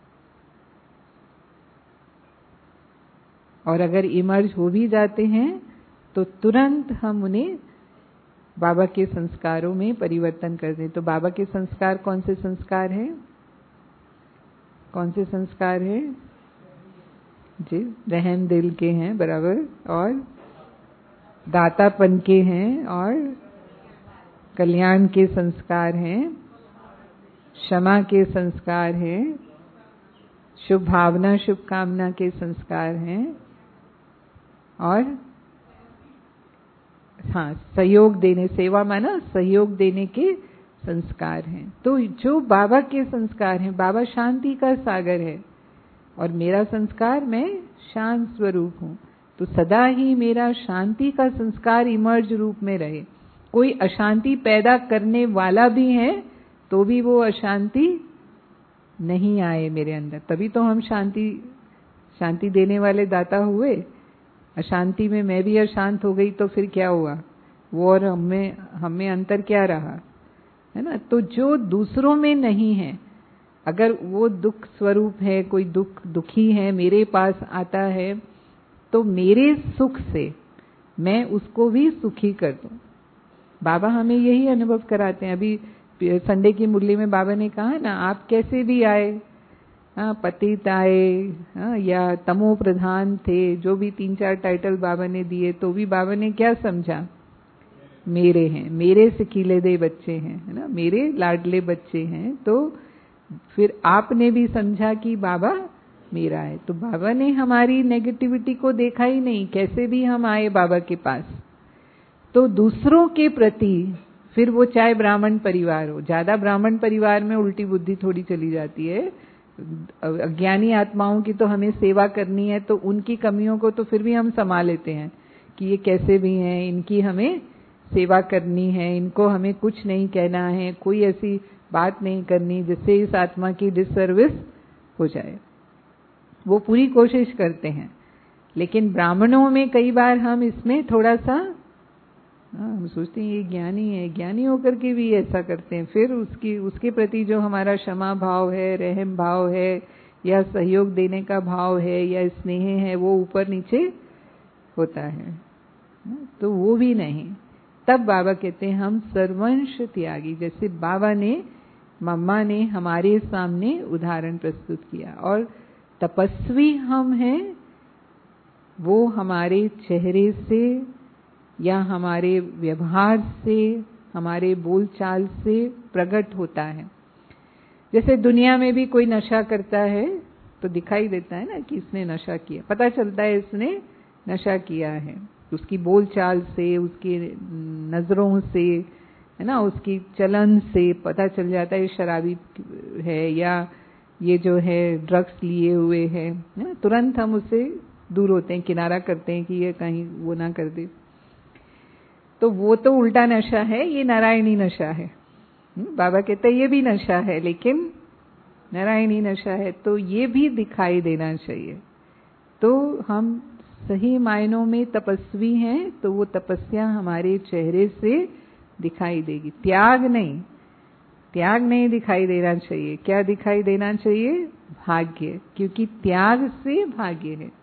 और अगर इमर्ज हो भी जाते हैं तो तुरंत हम उन्हें बाबा के संस्कारों में परिवर्तन कर दें। तो बाबा के संस्कार कौन से संस्कार हैं? कौन से संस्कार हैं जी? रहम दिल के हैं, बराबर, और दातापन के हैं, और कल्याण के संस्कार हैं, क्षमा के संस्कार हैं, शुभ भावना, शुभ कामना के संस्कार हैं, और हाँ, सहयोग देने, सेवा माना सहयोग देने के संस्कार हैं। तो जो बाबा के संस्कार हैं, बाबा शांति का सागर है, और मेरा संस्कार, मैं शांत स्वरूप हूँ, तो सदा ही मेरा शांति का संस्कार इमर्ज रूप में रहे। कोई अशांति पैदा करने वाला भी है तो भी वो अशांति नहीं आए मेरे अंदर, तभी तो हम शांति शांति देने वाले दाता हुए। अशांति में मैं भी अशांत हो गई तो फिर क्या हुआ? वो और हमें हमें अंतर क्या रहा, है ना? तो जो दूसरों में नहीं है, अगर वो दुख स्वरूप है, कोई दुख दुखी है, मेरे पास आता है, तो मेरे सुख से मैं उसको भी सुखी कर दूं। बाबा हमें यही अनुभव कराते हैं। अभी संडे की मुरली में बाबा ने कहा ना, आप कैसे भी आए, हाँ, पतित आए, हाँ, या तमो प्रधान थे, जो भी तीन चार टाइटल बाबा ने दिए, तो भी बाबा ने क्या समझा? मेरे हैं, मेरे सिकीले दे बच्चे हैं, है ना, मेरे लाडले बच्चे हैं। तो फिर आपने भी समझा कि बाबा मेरा है। तो बाबा ने हमारी नेगेटिविटी को देखा ही नहीं, कैसे भी हम आए बाबा के पास। तो दूसरों के प्रति, फिर वो चाहे ब्राह्मण परिवार हो, ज्यादा ब्राह्मण परिवार में उल्टी बुद्धि थोड़ी चली जाती है। अज्ञानी आत्माओं की तो हमें सेवा करनी है, तो उनकी कमियों को तो फिर भी हम संभाल लेते हैं कि ये कैसे भी हैं, इनकी हमें सेवा करनी है, इनको हमें कुछ नहीं कहना है, कोई ऐसी बात नहीं करनी जिससे इस आत्मा की डिससर्विस हो जाए। वो पूरी कोशिश करते हैं। लेकिन ब्राह्मणों में कई बार हम इसमें थोड़ा सा, हाँ, हम सोचते हैं ये ज्ञानी है, ज्ञानी होकर के भी ऐसा करते हैं। फिर उसकी उसके प्रति जो हमारा क्षमा भाव है, रहम भाव है, या सहयोग देने का भाव है, या स्नेह है, वो ऊपर नीचे होता है, तो वो भी नहीं। तब बाबा कहते हैं हम सर्वंश त्यागी। जैसे बाबा ने, मम्मा ने हमारे सामने उदाहरण प्रस्तुत किया, और तपस्वी हम हैं, वो हमारे चेहरे से या हमारे व्यवहार से, हमारे बोलचाल से प्रकट होता है। जैसे दुनिया में भी कोई नशा करता है तो दिखाई देता है ना कि इसने नशा किया, पता चलता है इसने नशा किया है, उसकी बोलचाल से, उसकी नजरों से, है ना, उसकी चलन से पता चल जाता है शराबी है, या ये जो है ड्रग्स लिए हुए है, ना, तुरंत हम उससे दूर होते हैं, किनारा करते हैं कि ये कहीं वो ना कर दे। तो वो तो उल्टा नशा है, ये नारायणी नशा है। बाबा कहते हैं ये भी नशा है, लेकिन नारायणी नशा है, तो ये भी दिखाई देना चाहिए। तो हम सही मायनों में तपस्वी हैं, तो वो तपस्या हमारे चेहरे से दिखाई देगी। त्याग नहीं, त्याग नहीं दिखाई देना चाहिए। क्या दिखाई देना चाहिए? भाग्य, क्योंकि त्याग से भाग्य है।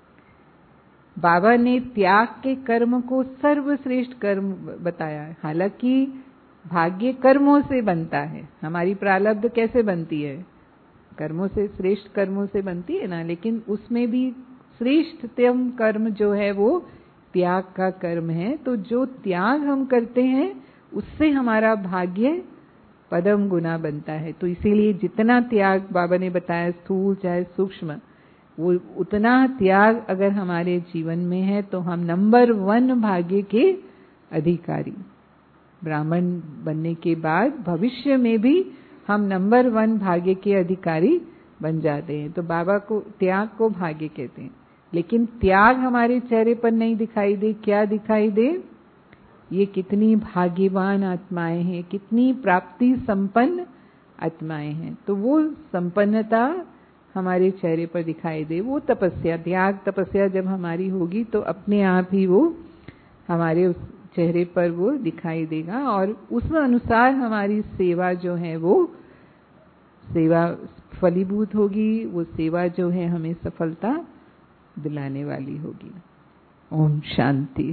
बाबा ने त्याग के कर्म को सर्वश्रेष्ठ कर्म बताया है। हालांकि भाग्य कर्मों से बनता है, हमारी प्रारब्ध कैसे बनती है? कर्मों से, श्रेष्ठ कर्मों से बनती है ना, लेकिन उसमें भी श्रेष्ठतम कर्म जो है वो त्याग का कर्म है। तो जो त्याग हम करते हैं उससे हमारा भाग्य पदम गुना बनता है। तो इसीलिए जितना त्याग बाबा ने बताया, स्थूल चाहे सूक्ष्म, वो उतना त्याग अगर हमारे जीवन में है तो हम नंबर वन भाग्य के अधिकारी। ब्राह्मण बनने के बाद भविष्य में भी हम नंबर वन भाग्य के अधिकारी बन जाते हैं। तो बाबा को त्याग को भाग्य कहते हैं। लेकिन त्याग हमारे चेहरे पर नहीं दिखाई दे, क्या दिखाई दे? ये कितनी भाग्यवान आत्माएं हैं, कितनी प्राप्ति संपन्न आत्माएं हैं। तो वो संपन्नता हमारे चेहरे पर दिखाई दे, वो तपस्या, त्याग तपस्या जब हमारी होगी तो अपने आप ही वो हमारे उस चेहरे पर वो दिखाई देगा, और उस अनुसार हमारी सेवा जो है वो सेवा फलीभूत होगी, वो सेवा जो है हमें सफलता दिलाने वाली होगी। ओम शांति।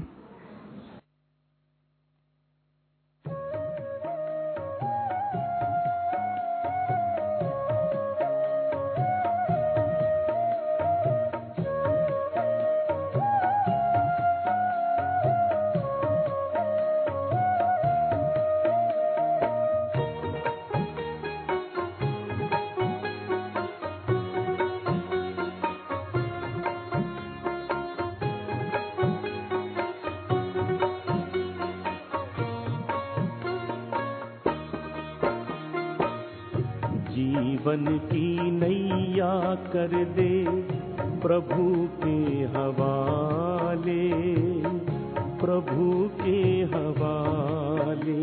जीवन की नैया कर दे प्रभु के हवाले, प्रभु के हवाले।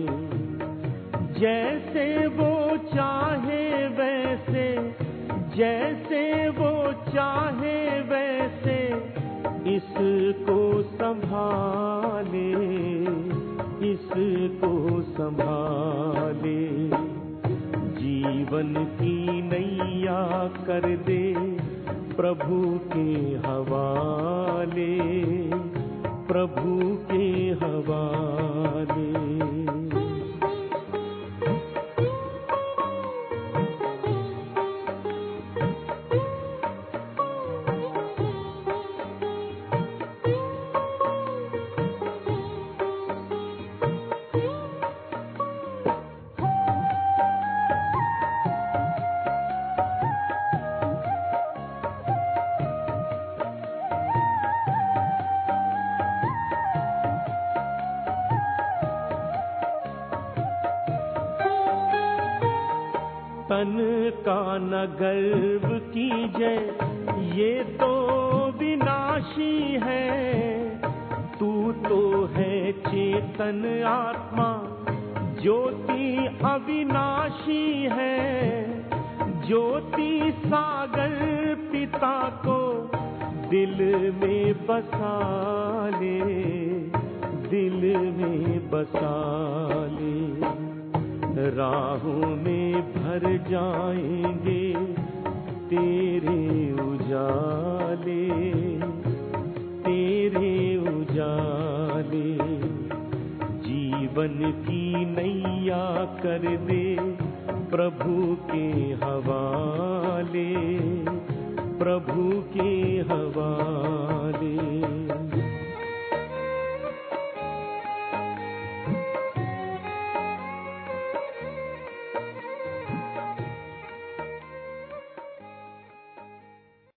जैसे वो चाहे वैसे, जैसे वो चाहे वैसे इसको संभाले, इसको संभाले। जीवन की नैया कर दे प्रभु के हवाले, प्रभु के हवाले। तन का न गर्व कीजय, ये तो विनाशी है। तू तो है चेतन आत्मा, ज्योति अविनाशी है। ज्योति सागर पिता को दिल में बसा ले, दिल में बसा ले। राहों में भर जाएंगे तेरे उजाले, तेरे उजाले। जीवन की नैया कर दे प्रभु के हवाले, प्रभु के हवाले।